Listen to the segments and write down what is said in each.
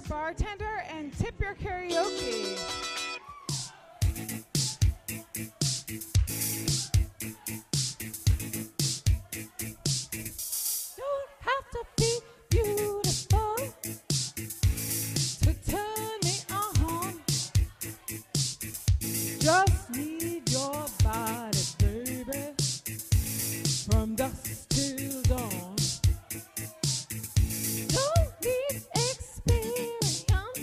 bartender and tip your karaoke. Don't have to be beautiful to turn me on. Just need your body, baby, from dusk till dawn. Don't need experience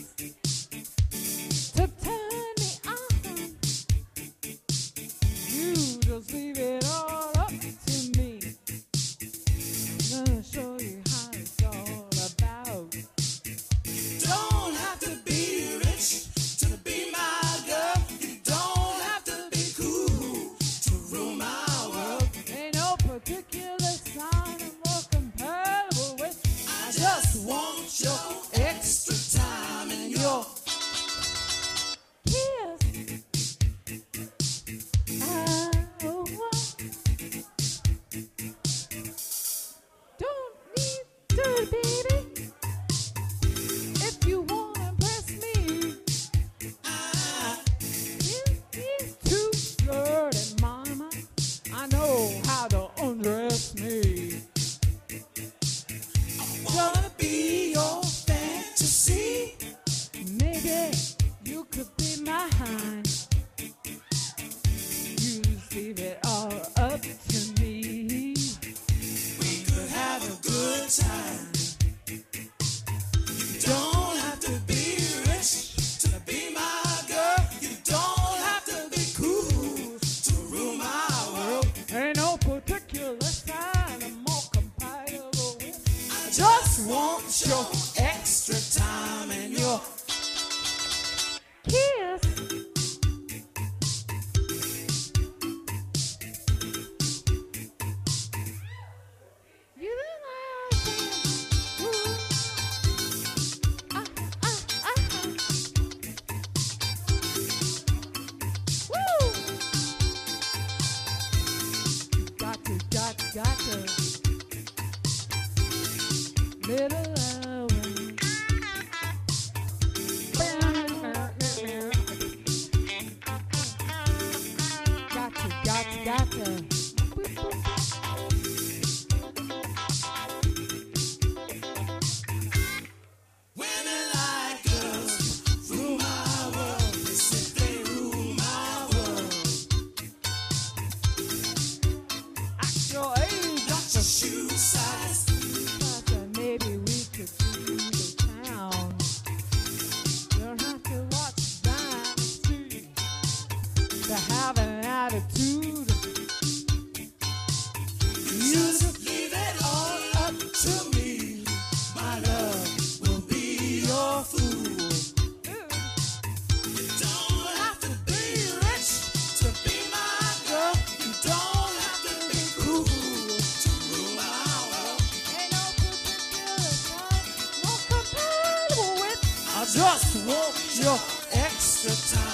to turn me on. You just leave it all up to me. I'm gonna show you how it's all about. You don't have to be rich to be my girl. You don't have to be cool to rule my world. Ain't no particular sign I'm more compatible with. I just want your extra time and your kiss. Don't need to, baby. If you wanna impress me, he's too flirty, mama. I know how to undress me. wanna be your fantasy. Maybe you could be mine. You just leave it all up to me. We could have a good time. You don't have to be rich to be my girl. You don't have to be cool to rule my world. Ain't no particular sign I'm more compatible with. I just want your extra time and your Kiss. You look like ooh. Woo. Got to little away. Got to. women like girls rule my world. They simply rule my world. Actual age. Got your shoe size. Maybe we could do the town. Don't have to watch down the street to have an attitude. You just leave it all up to me. My love will be your fool. You don't have to be rich to be my girl. You don't have to be cool to rule my world. Ain't no particular sign more compatible with. I just want your extra time.